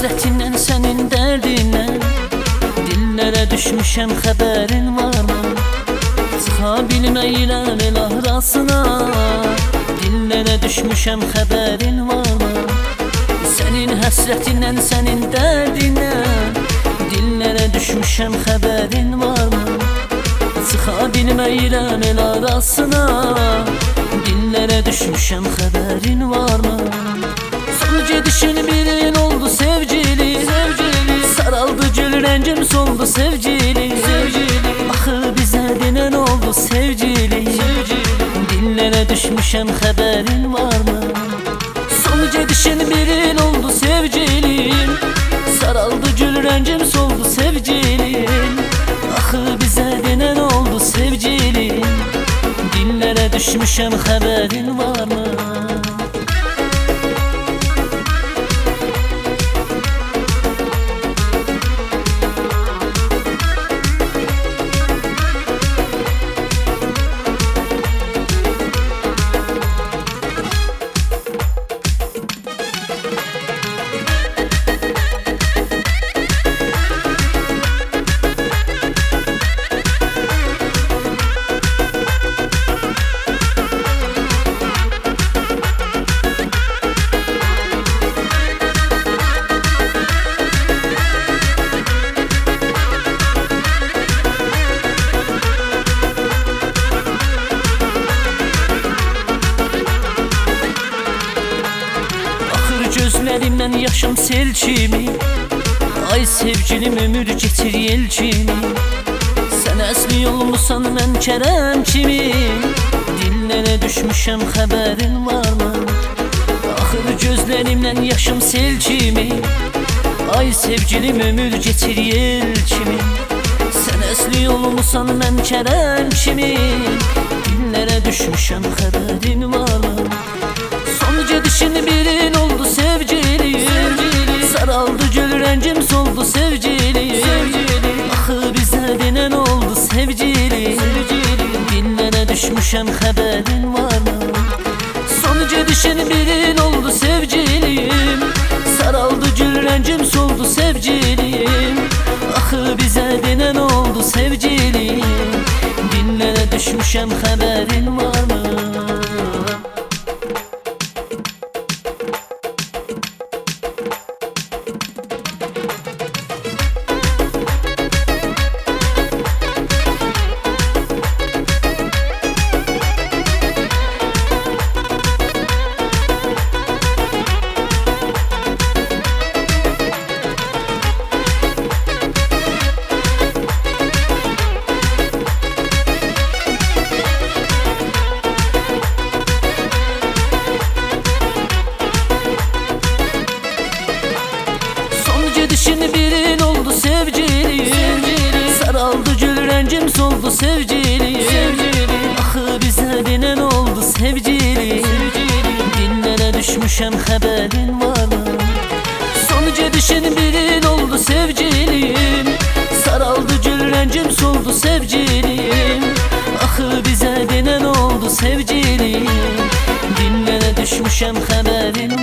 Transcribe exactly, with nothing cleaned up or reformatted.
həsrətindən, sənin dərdindən dillərə düşmüşəm, xəbərin varmı? Çıxa bilməyirəm el arasına, dillərə düşmüşəm, xəbərin varmı? Sənin həsrətindən, sənin dərdindən dillərə düşmüşəm, xəbərin varmı? Çıxa bilməyirəm el arasına, dillərə düşmüşəm, xəbərin varmı? Son gedişin bir il oldu sevgili, sevgili. Saraldı gül rəngim soldu sevgili, sevgili. Axı bizə denən oldu sevgili, sevgili. Dillərə düşmüşəm, xəbərin varmı? Son gedişin bir il oldu sevgilim, saraldı gül rəngim soldu sevgilim. Axı bizə denən oldu sevgilim, dillərə düşmüşəm, xəbərin varmı? Gözlərimdən yaşım sel kimi, ay sevgilim ömür getir yel kimi. Sən əsli olmusan, mən kərəm kimi, dillərə düşmüşəm, xəbərin varmı? Axır gözlərimdən yaşım sel kimi, ay sevgilim ömür getir yel kimi. Sən əsli olmusan, mən kərəm kimi, dillərə düşmüşəm, xəbərin varmı? Son gedişin bir il oldu sevgili, sevgili. Saraldı gül rəngim soldu sevgili, sevgili. Axı bizə denən oldu sevgili, sevgili. Dillərə düşmüşəm, xəbərin varmı? Son gedişin bir il oldu sevgilim, saraldı gül rəngim soldu sevgilim. Axı bizə denən oldu sevgili, dillərə düşmüşəm, xəbərin varmı? Gedişin bir il oldu sevgili, sevgili. Saraldı gül rəngim soldu sevgili, sevgili. Axı bizə denən oldu sevgili, sevgili. Dillərə düşmüşəm, xəbərin varmı? Son gedişin bir il oldu sevgilim, saraldı gül rəngim soldu sevgilim. Axı bizə denən oldu sevgili, dillərə düşmüşəm, xəbərin